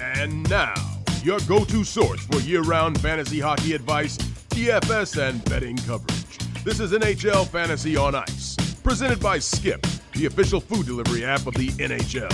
And now, your go-to source for year-round fantasy hockey advice, DFS, and betting coverage. This is NHL Fantasy on Ice, presented by Skip, the official food delivery app of the NHL.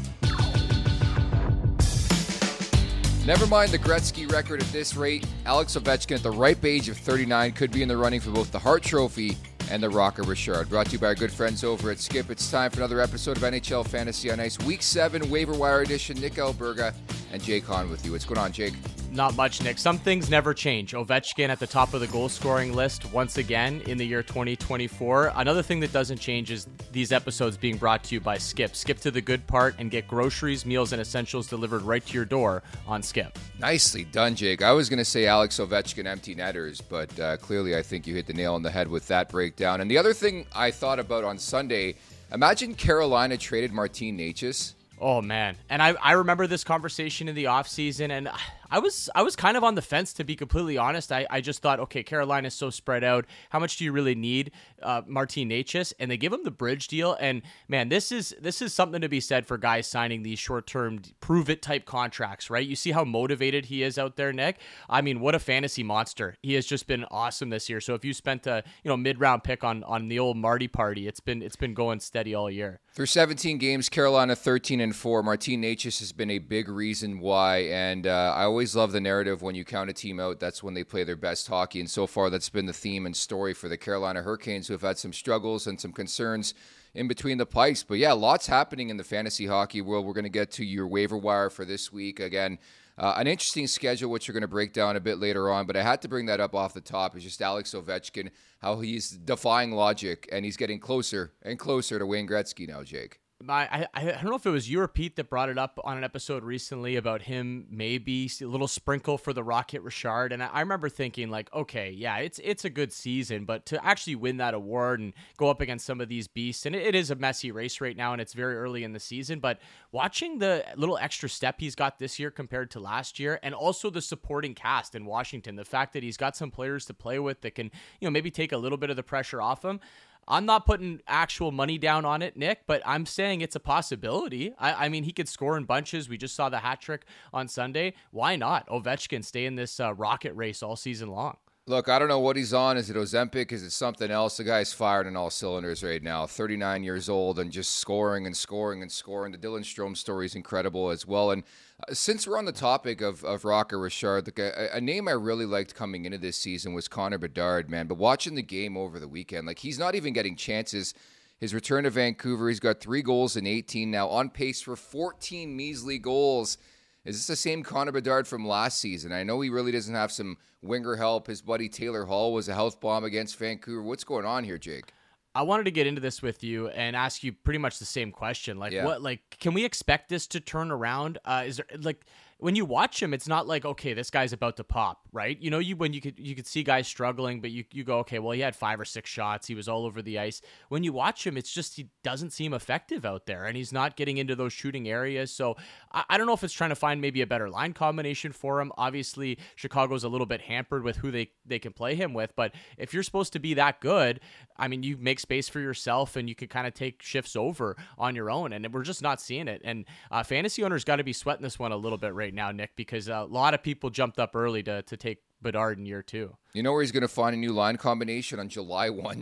Never mind the Gretzky record at this rate, Alex Ovechkin at the ripe age of 39 could be in the running for both the Hart Trophy and the Rocket Richard. Brought to you by our good friends over at Skip. It's time for another episode of NHL Fantasy on Ice. Week 7 waiver wire edition. Nick Alberga and Jake Hahn with you. What's going on, Jake? Not much, Nick. Some things never change. Ovechkin at the top of the goal-scoring list once again in the year 2024. Another thing that doesn't change is these episodes being brought to you by Skip. Skip to the good part and get groceries, meals, and essentials delivered right to your door on Skip. Nicely done, Jake. I was going to say Alex Ovechkin empty netters, but clearly I think you hit the nail on the head with that breakdown. And the other thing I thought about on Sunday, imagine Carolina traded Martin Necas. Oh, man. And I remember this conversation in the offseason, and I was kind of on the fence, to be completely honest. I just thought, okay, Carolina's so spread out. How much do you really need Martin Necas? And they give him the bridge deal. And, man, this is something to be said for guys signing these short-term prove-it type contracts, right? You see how motivated he is out there, Nick? I mean, what a fantasy monster. He has just been awesome this year. So if you spent a mid-round pick on the old Marty party, it's been going steady all year. Through 17 games, Carolina 13-4. Martin Necas has been a big reason why, and I always love the narrative when you count a team out, that's when they play their best hockey, and so far that's been the theme and story for the Carolina Hurricanes, who have had some struggles and some concerns in between the pipes. But yeah, lots happening in the fantasy hockey world. We're going to get to your waiver wire for this week. Again, an interesting schedule, which we're going to break down a bit later on, but I had to bring that up off the top. It's just Alex Ovechkin, how he's defying logic, and he's getting closer and closer to Wayne Gretzky now, Jake. I don't know if it was you or Pete that brought it up on an episode recently about him maybe a little sprinkle for the Rocket Richard. And I remember thinking, like, okay, yeah, it's a good season, but to actually win that award and go up against some of these beasts, and it is a messy race right now, and it's very early in the season, but watching the little extra step he's got this year compared to last year, and also the supporting cast in Washington, the fact that he's got some players to play with that can, maybe take a little bit of the pressure off him. I'm not putting actual money down on it, Nick, but I'm saying it's a possibility. I mean, he could score in bunches. We just saw the hat trick on Sunday. Why not? Ovechkin stay in this rocket race all season long. Look, I don't know what he's on. Is it Ozempic? Is it something else? The guy's fired in all cylinders right now. 39 years old and just scoring and scoring and scoring. The Dylan Strome story is incredible as well. And since we're on the topic of Rocket Richard, a name I really liked coming into this season was Connor Bedard, man. But watching the game over the weekend, like, he's not even getting chances. His return to Vancouver, he's got 3 goals in 18 now, on pace for 14 measly goals. Is this the same Connor Bedard from last season? I know he really doesn't have some winger help. His buddy Taylor Hall was a health bomb against Vancouver. What's going on here, Jake? I wanted to get into this with you and ask you pretty much the same question. Can we expect this to turn around? Is there, when you watch him, it's not like, okay, this guy's about to pop, right? When you could see guys struggling, but you go, okay, well, he had 5 or 6 shots. He was all over the ice. When you watch him, it's just he doesn't seem effective out there, and he's not getting into those shooting areas. So I don't know if it's trying to find maybe a better line combination for him. Obviously, Chicago's a little bit hampered with who they can play him with, but if you're supposed to be that good, I mean, you make space for yourself, and you can kind of take shifts over on your own, and we're just not seeing it. And fantasy owners got to be sweating this one a little bit right now, Nick, because a lot of people jumped up early to take Bedard in year 2. You know where he's going to find a new line combination? On July 1,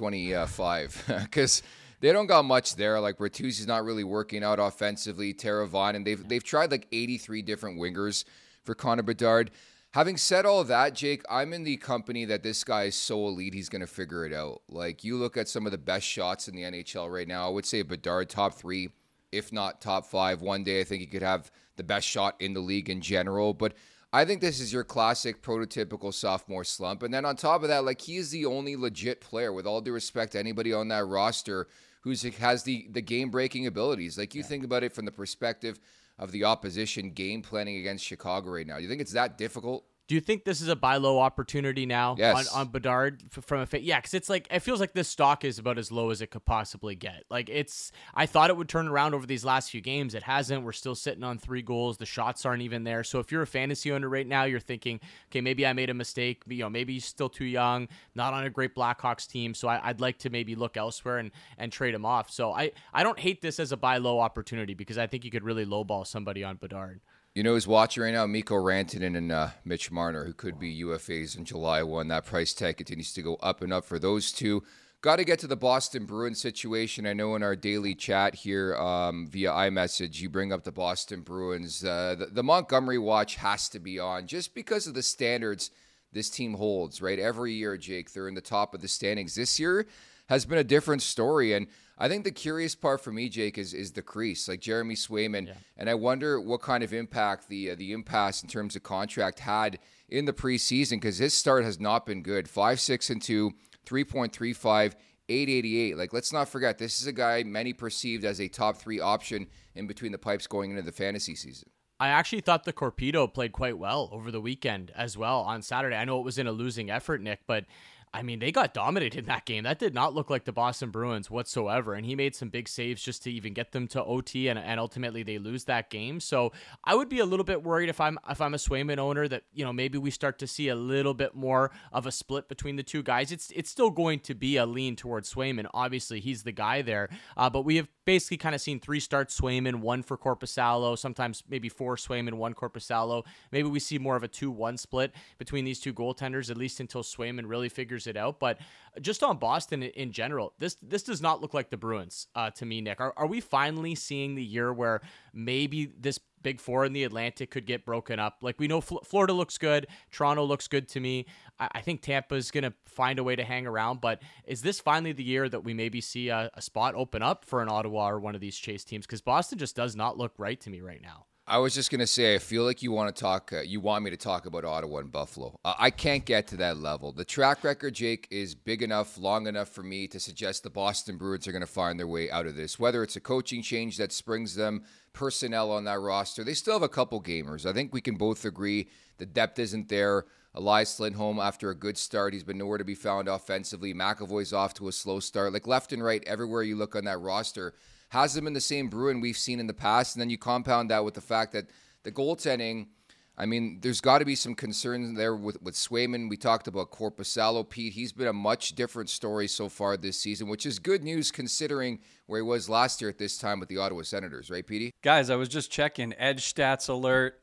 2025, because they don't got much there. Like, Bertuzzi's not really working out offensively. Teravainen, and they've tried like 83 different wingers for Connor Bedard. Having said all that, Jake, I'm in the company that this guy is so elite, he's going to figure it out. Like, you look at some of the best shots in the NHL right now, I would say Bedard top 3, if not top 5. One day I think he could have the best shot in the league in general. But I think this is your classic prototypical sophomore slump. And then on top of that, like, he is the only legit player, with all due respect to anybody on that roster, who has the game-breaking abilities. Like, you think about it from the perspective of the opposition game planning against Chicago right now. Do you think it's that difficult? Do you think this is a buy low opportunity now on Bedard from a yeah? Because it's like, it feels like this stock is about as low as it could possibly get. Like, I thought it would turn around over these last few games. It hasn't. We're still sitting on 3 goals. The shots aren't even there. So if you're a fantasy owner right now, you're thinking, okay, maybe I made a mistake. Maybe he's still too young, not on a great Blackhawks team. So I'd like to maybe look elsewhere and trade him off. So I don't hate this as a buy low opportunity, because I think you could really lowball somebody on Bedard. You know who's watching right now? Mikko Rantanen and Mitch Marner, who could be UFAs on July 1. That price tag continues to go up and up for those two. Got to get to the Boston Bruins situation. I know in our daily chat here via iMessage, you bring up the Boston Bruins. The Montgomery watch has to be on just because of the standards this team holds, right? Every year, Jake, they're in the top of the standings. This year has been a different story, and I think the curious part for me, Jake, is the crease, like Jeremy Swayman. Yeah. And I wonder what kind of impact the impasse in terms of contract had in the preseason, because his start has not been good. 5-6-2, 3.35, 888. Like, let's not forget, this is a guy many perceived as a top 3 option in between the pipes going into the fantasy season. I actually thought the Corpedo played quite well over the weekend as well on Saturday. I know it was in a losing effort, Nick, but I mean, they got dominated in that game. That did not look like the Boston Bruins whatsoever, and he made some big saves just to even get them to OT, and ultimately they lose that game. So I would be a little bit worried if I'm a Swayman owner that, you know, maybe we start to see a little bit more of a split between the two guys. It's still going to be a lean towards Swayman. Obviously, he's the guy there, but we have basically kind of seen 3 starts Swayman, 1 for Korpisalo, sometimes maybe 4 Swayman, 1 Korpisalo. Maybe we see more of a 2-1 split between these two goaltenders, at least until Swayman really figures it out. But just on Boston in general, this does not look like the Bruins to me, Nick. Are we finally seeing the year where maybe this Big Four in the Atlantic could get broken up? Like, we know Florida looks good, Toronto looks good to me. I think Tampa is going to find a way to hang around, but is this finally the year that we maybe see a spot open up for an Ottawa or one of these chase teams? Because Boston just does not look right to me right now. I was just going to say, I feel like you want to talk. You want me to talk about Ottawa and Buffalo. I can't get to that level. The track record, Jake, is big enough, long enough for me to suggest the Boston Bruins are going to find their way out of this. Whether it's a coaching change that springs them, personnel on that roster, they still have a couple gamers. I think we can both agree the depth isn't there. Elias Lindholm, after a good start, he's been nowhere to be found offensively. McAvoy's off to a slow start. Like, left and right, everywhere you look on that roster, hasn't been the same Bruin we've seen in the past. And then you compound that with the fact that the goaltending, I mean, there's got to be some concerns there with Swayman. We talked about Korpisalo, Pete. He's been a much different story so far this season, which is good news considering where he was last year at this time with the Ottawa Senators, right, Petey? Guys, I was just checking. Edge stats alert.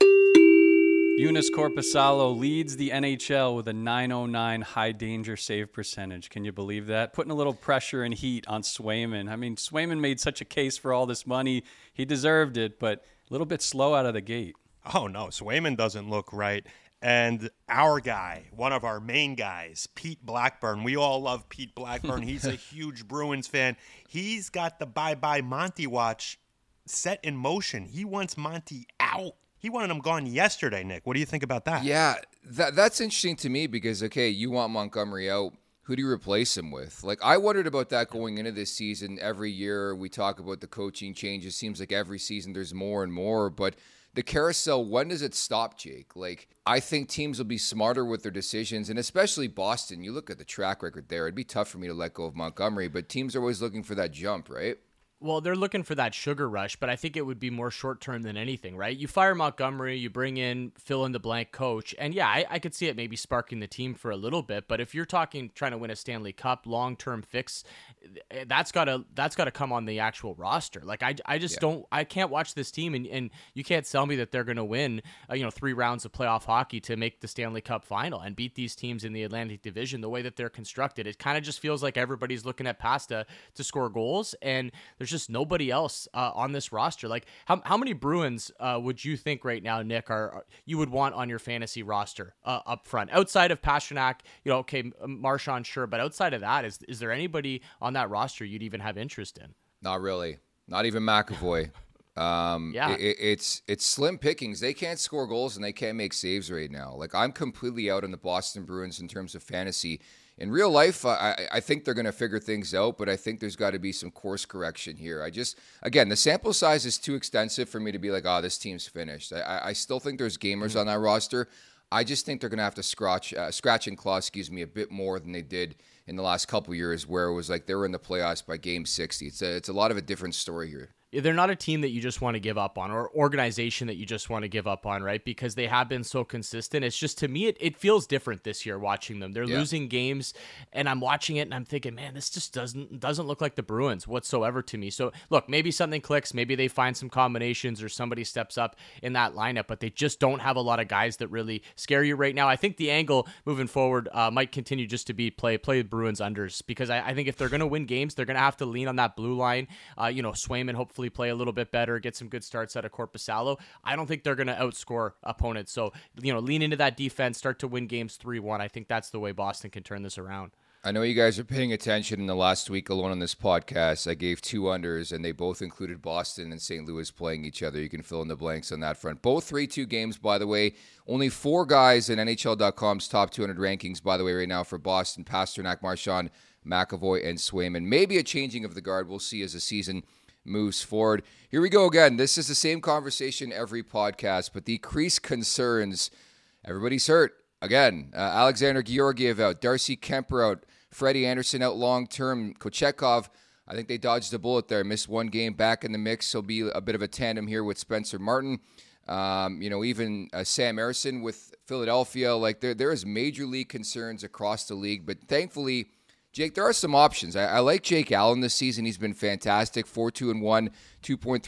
Joonas Korpisalo leads the NHL with a .909 high danger save percentage. Can you believe that? Putting a little pressure and heat on Swayman. I mean, Swayman made such a case for all this money. He deserved it, but a little bit slow out of the gate. Oh, no, Swayman doesn't look right. And our guy, one of our main guys, Pete Blackburn. We all love Pete Blackburn. He's a huge Bruins fan. He's got the bye-bye Monty watch set in motion. He wants Monty out. He wanted him gone yesterday, Nick. What do you think about that? Yeah, that's interesting to me because, okay, you want Montgomery out. Who do you replace him with? Like, I wondered about that going into this season. Every year we talk about the coaching changes. Seems like every season there's more and more. But the carousel, when does it stop, Jake? Like, I think teams will be smarter with their decisions, and especially Boston. You look at the track record there. It'd be tough for me to let go of Montgomery, but teams are always looking for that jump, right? Well, they're looking for that sugar rush, but I think it would be more short-term than anything, right? You fire Montgomery, you bring in fill-in-the-blank coach, and yeah, I could see it maybe sparking the team for a little bit, but if you're talking trying to win a Stanley Cup, long-term fix, that's gotta come on the actual roster. Like, I just don't, I can't watch this team, and you can't sell me that they're going to win, 3 rounds of playoff hockey to make the Stanley Cup final and beat these teams in the Atlantic Division the way that they're constructed. It kind of just feels like everybody's looking at Pasta to score goals, and there's just nobody else on this roster. Like, how many Bruins would you think right now, Nick, are you would want on your fantasy roster up front outside of Pastrnak? Okay, Marchand, sure, but outside of that, is there anybody on that roster you'd even have interest in? Not really. Not even McAvoy. It's slim pickings. They can't score goals and they can't make saves right now. Like, I'm completely out on the Boston Bruins in terms of fantasy. In real life, I think they're going to figure things out, but I think there's got to be some course correction here. Again, the sample size is too extensive for me to be like, this team's finished. I still think there's gamers on that roster. I just think they're going to have to scratch and claw, a bit more than they did in the last couple of years, where it was like they were in the playoffs by game 60. It's a lot of a different story here. they're not a team that you just want to give up on, or organization that you just want to give up on, right? Because they have been so consistent. It's just, to me, it feels different this year watching them. They're losing games, and I'm watching it and I'm thinking, man, this just doesn't look like the Bruins whatsoever to me. So look, maybe something clicks, maybe they find some combinations or somebody steps up in that lineup, but they just don't have a lot of guys that really scare you right now. I think the angle moving forward might continue just to be play the Bruins unders, because I think if they're going to win games, they're going to have to lean on that blue line. Swayman hopefully play a little bit better, get some good starts out of Korpisalo. I don't think they're going to outscore opponents. So, lean into that defense, start to win games 3-1. I think that's the way Boston can turn this around. I know you guys are paying attention. In the last week alone on this podcast, I gave 2 unders, and they both included Boston and St. Louis playing each other. You can fill in the blanks on that front. Both 3-2 games, by the way. Only 4 guys in NHL.com's top 200 rankings, by the way, right now for Boston: Pasternak, Marchand, McAvoy, and Swayman. Maybe a changing of the guard. We'll see as the season moves forward. Here we go again. This is the same conversation every podcast, but the increased concerns. Everybody's hurt. Again, Alexander Georgiev out, Darcy Kemper out, Freddie Anderson out long-term, Kochetkov, I think they dodged a bullet there, missed 1 game, back in the mix. He'll be a bit of a tandem here with Spencer Martin. Even Sam Ersson with Philadelphia. Like, there is major league concerns across the league, but thankfully, Jake, there are some options. I like Jake Allen this season. He's been fantastic. 4-2-1, 2.30,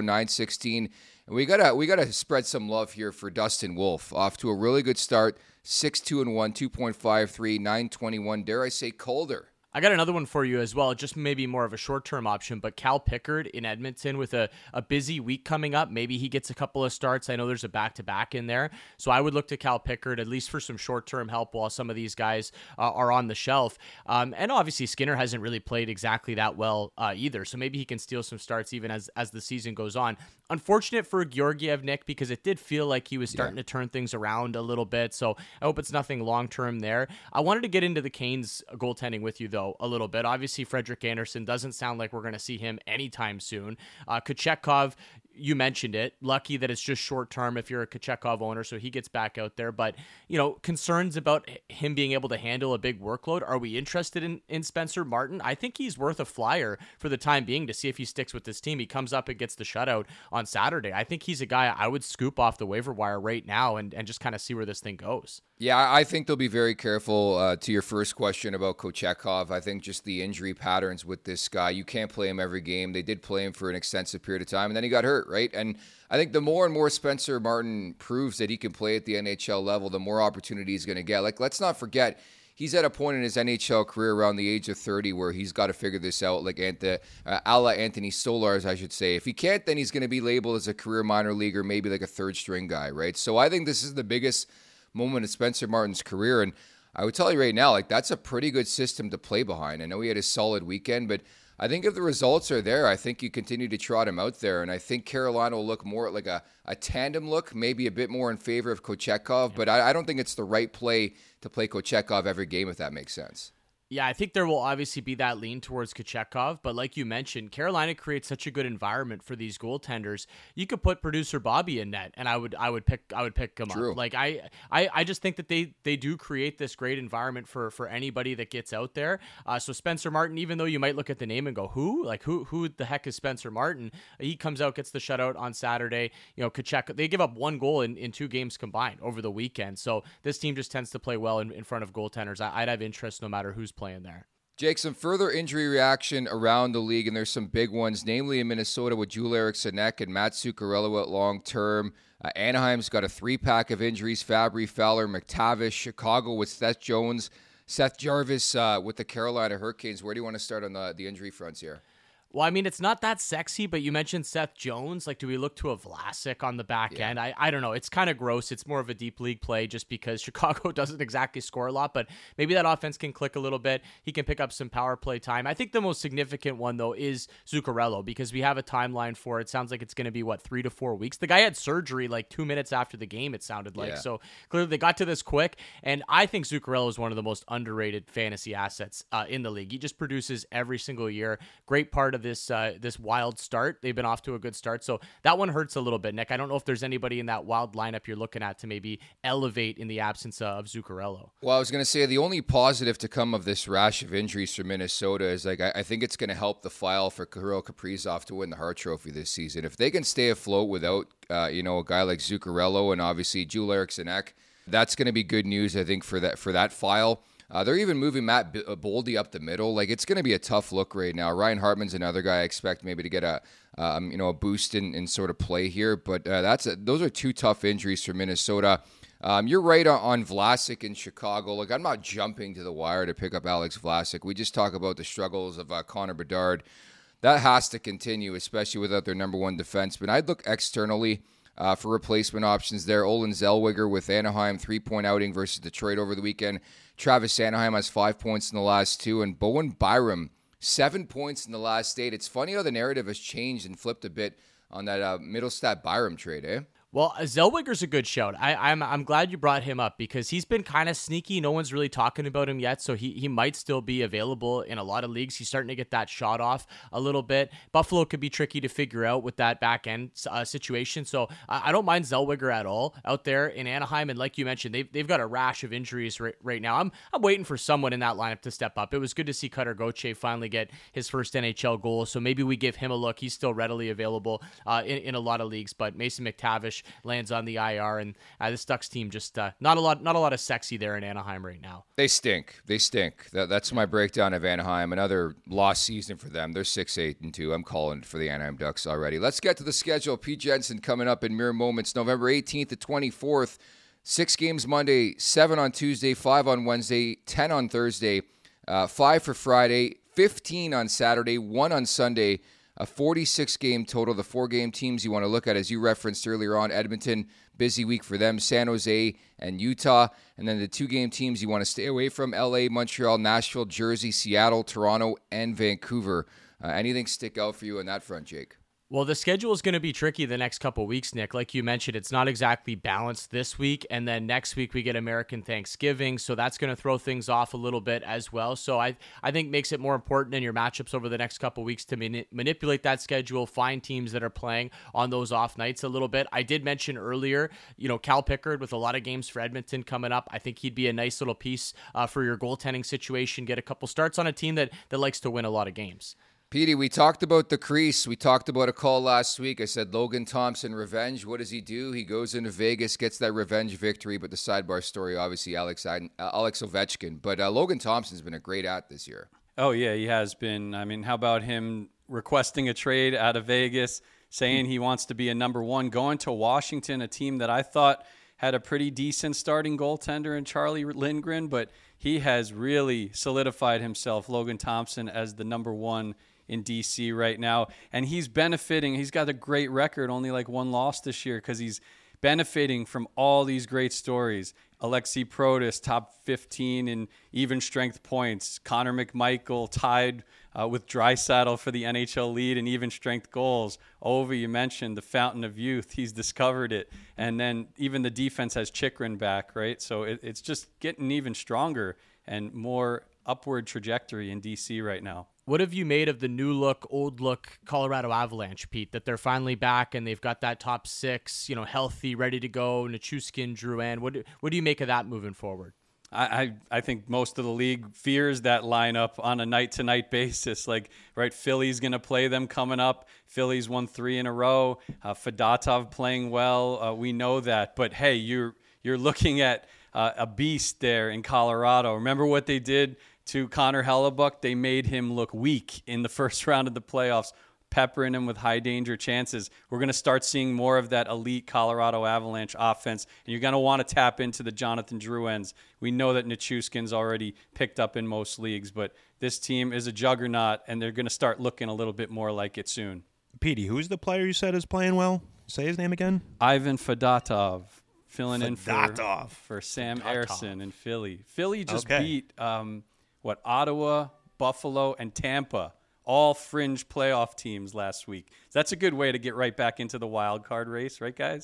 9.16. And we gotta spread some love here for Dustin Wolf. Off to a really good start. 6-2-1, 2.53, 9.21. Dare I say colder? I got another one for you as well, just maybe more of a short-term option, but Cal Pickard in Edmonton with a busy week coming up. Maybe he gets a couple of starts. I know there's a back-to-back in there, so I would look to Cal Pickard at least for some short-term help while some of these guys are on the shelf. And obviously Skinner hasn't really played exactly that well either, so maybe he can steal some starts even as the season goes on. Unfortunate for Georgiev, Nick, because it did feel like he was starting to turn things around a little bit, so I hope it's nothing long-term there. I wanted to get into the Canes goaltending with you, though, a little bit. Obviously, Frederik Andersen doesn't sound like we're going to see him anytime soon. Kochetkov, you mentioned it. Lucky that it's just short term if you're a Kochetkov owner, so he gets back out there. But, concerns about him being able to handle a big workload. Are we interested in Spencer Martin? I think he's worth a flyer for the time being to see if he sticks with this team. He comes up and gets the shutout on Saturday. I think he's a guy I would scoop off the waiver wire right now and just kind of see where this thing goes. Yeah, I think they'll be very careful. To your first question about Kochetkov, I think just the injury patterns with this guy, you can't play him every game. They did play him for an extensive period of time, and then he got hurt, right? And I think the more and more Spencer Martin proves that he can play at the NHL level, the more opportunity he's going to get. Like, let's not forget, he's at a point in his NHL career around the age of 30 where he's got to figure this out, like a la Anthony Stolarz, I should say. If he can't, then he's going to be labeled as a career minor leaguer, maybe like a third-string guy, right? So I think this is the biggest moment of Spencer Martin's career, and I would tell you right now, like, that's a pretty good system to play behind. I know he had a solid weekend, but I think if the results are there, I think you continue to trot him out there, and I think Carolina will look more like a tandem look, maybe a bit more in favor of Kochetkov, but I don't think it's the right play to play Kochetkov every game, if that makes sense. Yeah, I think there will obviously be that lean towards Kochetkov, but like you mentioned, Carolina creates such a good environment for these goaltenders. You could put producer Bobby in net, and I would pick him True. up. Like I just think that they do create this great environment for anybody that gets out there. So Spencer Martin, even though you might look at the name and go, who the heck is Spencer Martin? He comes out, gets the shutout on Saturday. Kochetkov, they give up 1 goal in 2 games combined over the weekend. So this team just tends to play well in front of goaltenders. I'd have interest no matter who's playing there. Jake, some further injury reaction around the league, and there's some big ones, namely in Minnesota with Joel Eriksson Ek and Matt Zuccarello out long-term. Anaheim's got a 3-pack of injuries: Fabry, Fowler, McTavish. Chicago with Seth Jones, Seth Jarvis with the Carolina Hurricanes. Where do you want to start on the injury fronts here? Well, I mean, it's not that sexy, but you mentioned Seth Jones. Like, do we look to a Vlasic on the back end? I don't know. It's kind of gross. It's more of a deep league play just because Chicago doesn't exactly score a lot, but maybe that offense can click a little bit. He can pick up some power play time. I think the most significant one, though, is Zuccarello, because we have a timeline for it. Sounds like it's going to be, 3 to 4 weeks? The guy had surgery 2 minutes after the game, it sounded like. Yeah. So clearly they got to this quick, and I think Zuccarello is one of the most underrated fantasy assets in the league. He just produces every single year. Great part of of this this Wild start. They've been off to a good start, so that one hurts a little bit, Nick. I don't know if there's anybody in that Wild lineup you're looking at to maybe elevate in the absence of Zuccarello. Well, I was going to say the only positive to come of this rash of injuries for Minnesota is like I think it's going to help the file for Kirill Kaprizov to win the Hart Trophy this season. If they can stay afloat without a guy like Zuccarello and obviously Joel Eriksson Ek, that's going to be good news, I think, for that file. They're even moving Matt Boldy up the middle. Like, it's going to be a tough look right now. Ryan Hartman's another guy I expect maybe to get a boost in sort of play here. But those are two tough injuries for Minnesota. You're right on Vlasic in Chicago. Like, I'm not jumping to the wire to pick up Alex Vlasic. We just talk about the struggles of Connor Bedard. That has to continue, especially without their number one defenseman. I'd look externally for replacement options there. Olin Zellweger with Anaheim, 3-point outing versus Detroit over the weekend. Travis Anaheim has 5 points in the last 2. And Bowen Byram, 7 points in the last 8. It's funny how the narrative has changed and flipped a bit on that Middlestat Byram trade, eh? Well, Zellweger's a good shout. I'm glad you brought him up because he's been kind of sneaky. No one's really talking about him yet, so he might still be available in a lot of leagues. He's starting to get that shot off a little bit. Buffalo could be tricky to figure out with that back end situation, so I don't mind Zellweger at all out there in Anaheim. And like you mentioned, they've got a rash of injuries right now. I'm waiting for someone in that lineup to step up. It was good to see Cutter Gauthier finally get his first NHL goal, so maybe we give him a look. He's still readily available in a lot of leagues, but Mason McTavish lands on the IR, and this Ducks team just not a lot of sexy there in Anaheim right now. They stink. That's my breakdown of Anaheim. Another lost season for them. They're 6-8-2. I'm calling for the Anaheim Ducks already. Let's get to the schedule. Pete Jensen coming up in mere moments. November 18th to 24th. 6 games Monday, 7 on Tuesday, 5 on Wednesday, 10 on Thursday, 5 for Friday, 15 on Saturday, 1 on Sunday. A 46-game total. The 4-game teams you want to look at, as you referenced earlier on, Edmonton, busy week for them, San Jose and Utah. And then the 2-game teams you want to stay away from, LA, Montreal, Nashville, Jersey, Seattle, Toronto, and Vancouver. Anything stick out for you on that front, Jake? Well, the schedule is going to be tricky the next couple of weeks, Nick. Like you mentioned, it's not exactly balanced this week, and then next week we get American Thanksgiving, so that's going to throw things off a little bit as well. So I think makes it more important in your matchups over the next couple of weeks to manipulate that schedule, find teams that are playing on those off nights a little bit. I did mention earlier, Cal Pickard with a lot of games for Edmonton coming up. I think he'd be a nice little piece for your goaltending situation, get a couple starts on a team that likes to win a lot of games. Petey, we talked about the crease. We talked about a call last week. I said Logan Thompson revenge. What does he do? He goes into Vegas, gets that revenge victory. But the sidebar story, obviously, Alex Ovechkin. But Logan Thompson's been a great this year. Oh, yeah, he has been. I mean, how about him requesting a trade out of Vegas, saying he wants to be a number one, going to Washington, a team that I thought had a pretty decent starting goaltender in Charlie Lindgren, but he has really solidified himself, Logan Thompson, as the number one in DC right now. And he's benefiting. He's got a great record, only like one loss this year, because he's benefiting from all these great stories. Alexei Protas, top 15 in even strength points. Connor McMichael tied with Draisaitl for the NHL lead in even strength goals. Ovi, you mentioned the fountain of youth. He's discovered it. And then even the defense has Chychrun back, right? So it's just getting even stronger and more upward trajectory in DC right now. What have you made of the new look, old look Colorado Avalanche, Pete, that they're finally back and they've got that top 6, healthy, ready to go, Nichushkin, Drouin? What do you make of that moving forward? I think most of the league fears that lineup on a night-to-night basis. Like, right, Philly's going to play them coming up. Philly's won 3 in a row. Fedotov playing well. We know that. But, hey, you're looking at a beast there in Colorado. Remember what they did to Connor Hellebuck? They made him look weak in the first round of the playoffs, peppering him with high danger chances. We're going to start seeing more of that elite Colorado Avalanche offense, and you're going to want to tap into the Jonathan Drouins. We know that Nichushkin's already picked up in most leagues, but this team is a juggernaut, and they're going to start looking a little bit more like it soon. Petey, who's the player you said is playing well? Say his name again. Ivan Fedotov. Filling in for Sam Ersson in Philly. Philly just beat Ottawa, Buffalo, and Tampa, all fringe playoff teams last week. That's a good way to get right back into the wild card race, right, guys?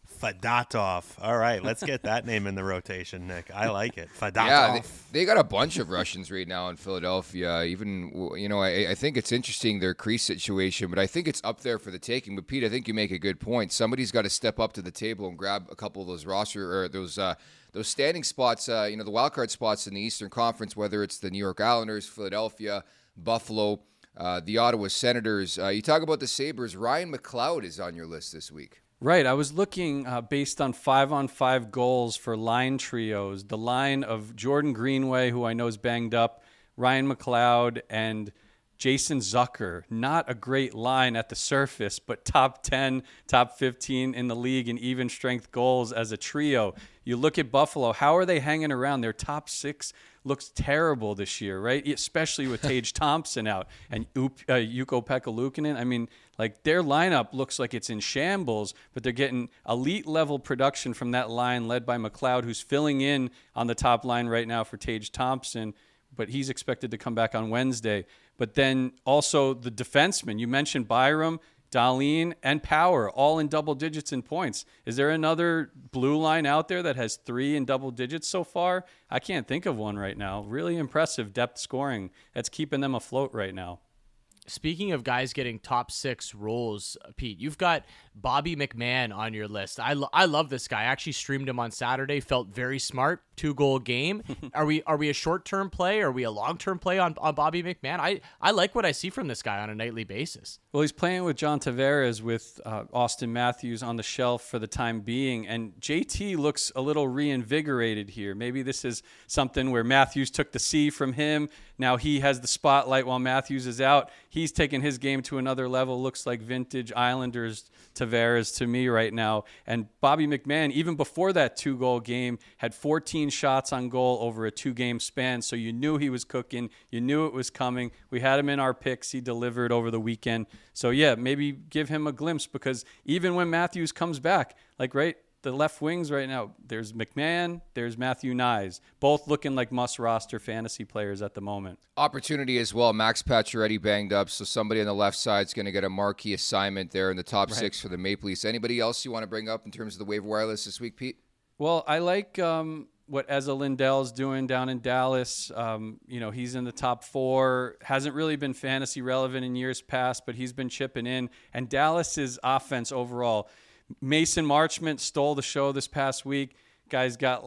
Fedotov. All right, let's get that name in the rotation, Nick. I like it. Fedotov. Yeah, they got a bunch of Russians right now in Philadelphia. Even, I think it's interesting, their crease situation, but I think it's up there for the taking. But, Pete, I think you make a good point. Somebody's got to step up to the table and grab a couple of those roster or those standing spots, the wild card spots in the Eastern Conference, whether it's the New York Islanders, Philadelphia, Buffalo, the Ottawa Senators. You talk about the Sabres. Ryan McLeod is on your list this week. Right. I was looking based on 5-on-5 goals for line trios. The line of Jordan Greenway, who I know is banged up, Ryan McLeod, and Jason Zucker. Not a great line at the surface, but top 10, top 15 in the league in even strength goals as a trio. You look at Buffalo, how are they hanging around? Their top 6 looks terrible this year, right? Especially with Tage Thompson out and Ukko Pekka-Luukkonen. I mean, like, their lineup looks like it's in shambles, but they're getting elite level production from that line led by McLeod, who's filling in on the top line right now for Tage Thompson, but he's expected to come back on Wednesday. But then also the defensemen. You mentioned Byram, Dahlin, and Power, all in double digits in points. Is there another blue line out there that has 3 in double digits so far? I can't think of one right now. Really impressive depth scoring. That's keeping them afloat right now. Speaking of guys getting top 6 roles, Pete, you've got Bobby McMann on your list. I love this guy. I actually streamed him on Saturday. Felt very smart. 2-goal game. Are we a short-term play? Are we a long-term play on Bobby McMann? I like what I see from this guy on a nightly basis. Well, he's playing with John Tavares with Austin Matthews on the shelf for the time being, and JT looks a little reinvigorated here. Maybe this is something where Matthews took the C from him. Now he has the spotlight while Matthews is out. He's taken his game to another level. Looks like vintage Islanders Tavares to me right now. And Bobby McMann, even before that 2-goal game, had 14 shots on goal over a 2-game span. So you knew he was cooking. You knew it was coming. We had him in our picks. He delivered over the weekend. So yeah, maybe give him a glimpse, because even when Matthews comes back, the left wings right now, there's McMann, there's Matthew Knies, both looking like must-roster fantasy players at the moment. Opportunity as well. Max Pacioretty banged up, so somebody on the left side is going to get a marquee assignment there in the top 6 for the Maple Leafs. Anybody else you want to bring up in terms of the waiver wire list this week, Pete? Well, I like what Eza Lindell's doing down in Dallas. He's in the top 4. Hasn't really been fantasy relevant in years past, but he's been chipping in. And Dallas's offense overall, Mason Marchment stole the show this past week. Guy's got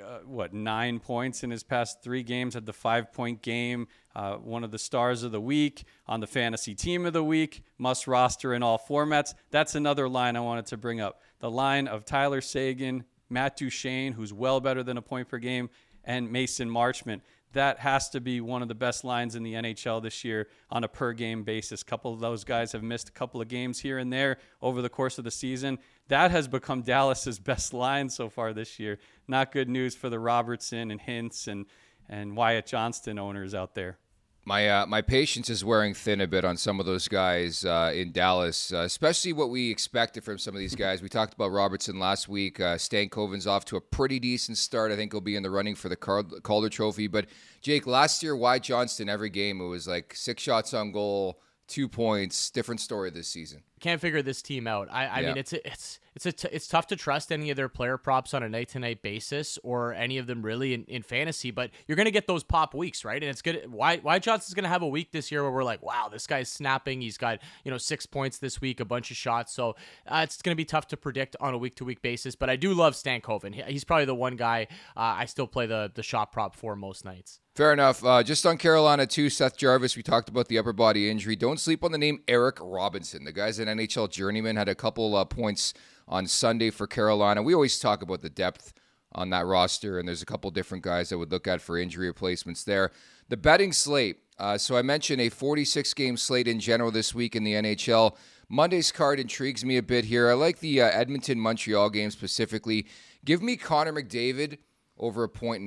9 points in his past 3 games, had the 5-point game, one of the stars of the week, on the fantasy team of the week, must roster in all formats. That's another line I wanted to bring up. The line of Tyler Seguin, Matt Duchene, who's well better than a point per game, and Mason Marchment. That has to be one of the best lines in the NHL this year on a per-game basis. A couple of those guys have missed a couple of games here and there over the course of the season. That has become Dallas's best line so far this year. Not good news for the Robertson and Hintz and Wyatt Johnston owners out there. My patience is wearing thin a bit on some of those guys in Dallas, especially what we expected from some of these guys. We talked about Robertson last week. Stankoven's off to a pretty decent start. I think he'll be in the running for the Calder Trophy. But, Jake, last year, Wyatt Johnston, every game, it was like 6 shots on goal, 2 points. Different story this season. Can't figure this team out. I mean, it's tough to trust any of their player props on a night-to-night basis, or any of them really in fantasy, but you're going to get those pop weeks, right? And it's good. Wyatt Johnston's going to have a week this year where we're like, wow, this guy's snapping. He's got 6 points this week, a bunch of shots. So it's going to be tough to predict on a week-to-week basis, but I do love Stankoven. He's probably the one guy I still play the shot prop for most nights. Fair enough. Just on Carolina, too, Seth Jarvis, we talked about the upper body injury. Don't sleep on the name Eric Robinson. The guy's an NHL journeyman, had a couple points on Sunday for Carolina. We always talk about the depth on that roster, and there's a couple different guys that would look at for injury replacements there. The betting slate. So I mentioned a 46-game slate in general this week in the NHL. Monday's card intrigues me a bit here. I like the Edmonton-Montreal game specifically. Give me Connor McDavid over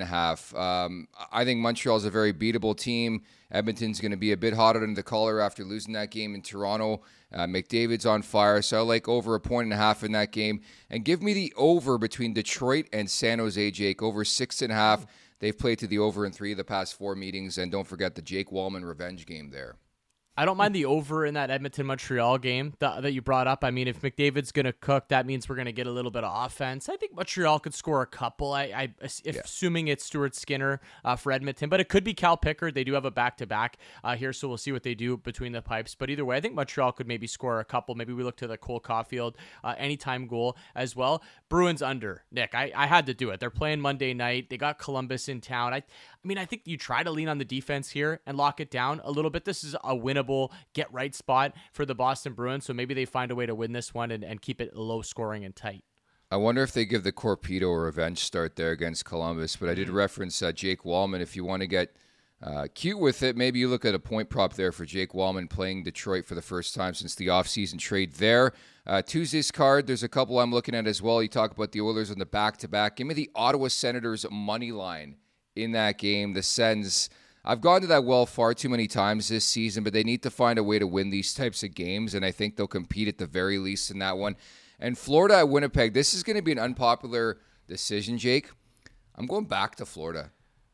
1.5. I think Montreal's a very beatable team. Edmonton's going to be a bit hotter than the collar after losing that game in Toronto. McDavid's on fire, so I like over 1.5 in that game. And give me the over between Detroit and San Jose, Jake, over 6.5. They've played to the over in 3 of the past 4 meetings, and don't forget the Jake Wallman revenge game there. I don't mind the over in that Edmonton-Montreal game that you brought up. I mean, if McDavid's going to cook, that means we're going to get a little bit of offense. I think Montreal could score a couple, assuming it's Stuart Skinner for Edmonton. But it could be Cal Pickard. They do have a back-to-back here, so we'll see what they do between the pipes. But either way, I think Montreal could maybe score a couple. Maybe we look to the Cole Caulfield anytime goal as well. Bruins under. Nick, I had to do it. They're playing Monday night. They got Columbus in town. I mean, I think you try to lean on the defense here and lock it down a little bit. This is a winnable get-right spot for the Boston Bruins, so maybe they find a way to win this one and keep it low scoring and tight. I wonder if they give the Corpedo a revenge start there against Columbus, but I did reference Jake Wallman. If you want to get cute with it, maybe you look at a point prop there for Jake Wallman playing Detroit for the first time since the offseason trade there. Tuesday's card, there's a couple I'm looking at as well. You talk about the Oilers on the back-to-back. Give me the Ottawa Senators money line in that game. The Sens, I've gone to that well far too many times this season, but they need to find a way to win these types of games, and I think they'll compete at the very least in that one. And Florida at Winnipeg, this is going to be an unpopular decision, Jake. I'm going back to Florida.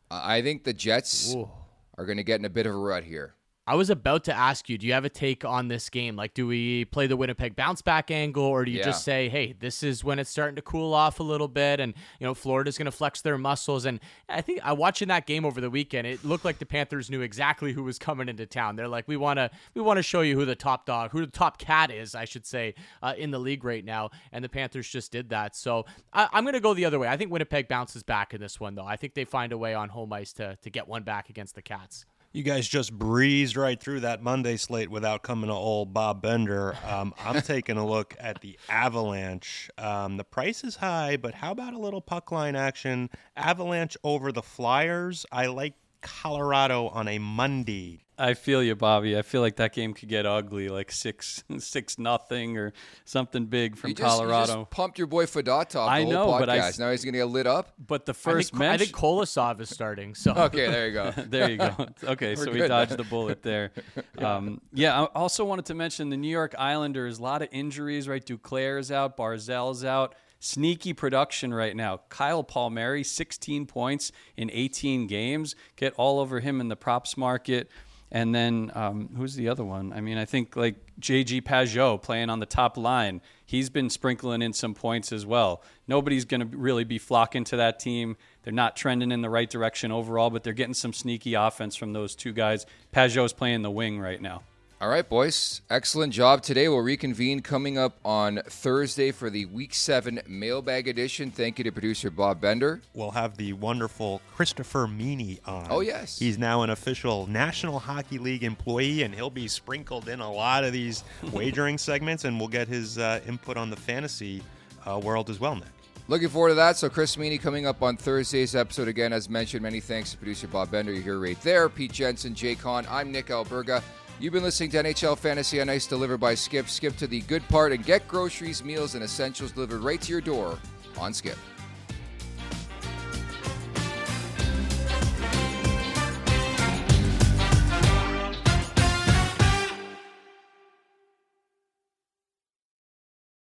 I think the Jets are going to get in a bit of a rut here. I was about to ask you, do you have a take on this game? Like, do we play the Winnipeg bounce back angle, or do you just say, hey, this is when it's starting to cool off a little bit, and Florida's going to flex their muscles? And I think watching that game over the weekend, it looked like the Panthers knew exactly who was coming into town. They're like, we want to show you who the top dog, who the top cat is, I should say, in the league right now. And the Panthers just did that. So I'm going to go the other way. I think Winnipeg bounces back in this one, though. I think they find a way on home ice to get one back against the Cats. You guys just breezed right through that Monday slate without coming to old Bob Bender. I'm taking a look at the Avalanche. The price is high, but how about a little puck line action? Avalanche over the Flyers. I like Colorado on a Monday. I feel you, Bobby. I feel like that game could get ugly, like 6-0 or something big from Colorado. You just pumped your boy Fedotov the I whole know, podcast. but now he's going to get lit up. But the first I think Kolosov is starting. So okay, there you go. There you go. Okay, so we dodged the bullet there. I also wanted to mention the New York Islanders. A lot of injuries, right? Duclair's out, Barzal's out. Sneaky production right now. Kyle Palmieri, 16 points in 18 games. Get all over him in the props market. And then who's the other one? I mean, I think like J.G. Pajot playing on the top line. He's been sprinkling in some points as well. Nobody's going to really be flocking to that team. They're not trending in the right direction overall, but they're getting some sneaky offense from those two guys. Pajot's playing the wing right now. All right, boys. Excellent job today. We'll reconvene coming up on Thursday for the Week 7 Mailbag Edition. Thank you to producer Bob Bender. We'll have the wonderful Christopher Meany on. Oh, yes. He's now an official National Hockey League employee, and he'll be sprinkled in a lot of these wagering segments, and we'll get his input on the fantasy world as well, Nick. Looking forward to that. So Chris Meany coming up on Thursday's episode. Again, as mentioned, many thanks to producer Bob Bender. You're here right there. Pete Jensen, Jay Kahn. I'm Nick Alberga. You've been listening to NHL Fantasy on Ice, delivered by Skip. Skip to the good part and get groceries, meals, and essentials delivered right to your door on Skip.